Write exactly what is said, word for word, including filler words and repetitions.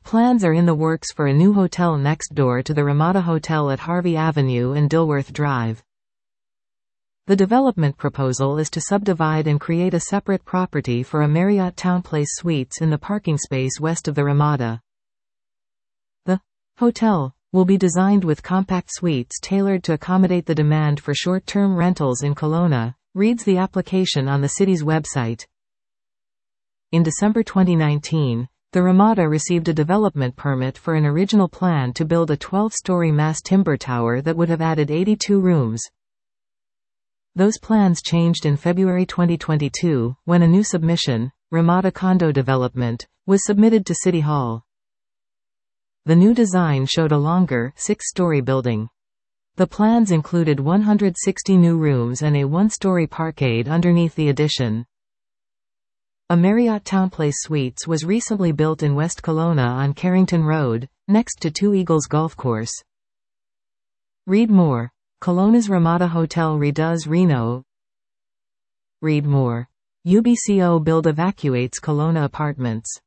Plans are in the works for a new hotel next door to the Ramada Hotel at Harvey Avenue and Dilworth Drive. The development proposal is to subdivide and create a separate property for a Marriott TownePlace Suites in the parking space west of the Ramada. The hotel will be designed with compact suites tailored to accommodate the demand for short-term rentals in Kelowna, reads the application on the city's website. In December twenty nineteen, the Ramada received a development permit for an original plan to build a twelve-story mass timber tower that would have added eighty-two rooms. Those plans changed in February twenty twenty-two, when a new submission, Ramada Condo Development, was submitted to City Hall. The new design showed a longer, six-story building. The plans included one hundred sixty new rooms and a one-story parkade underneath the addition. A Marriott TownePlace Suites was recently built in West Kelowna on Carrington Road, next to Two Eagles Golf Course. Read more. Kelowna's Ramada Hotel redoes Reno. Read more. U B C O build evacuates Kelowna apartments.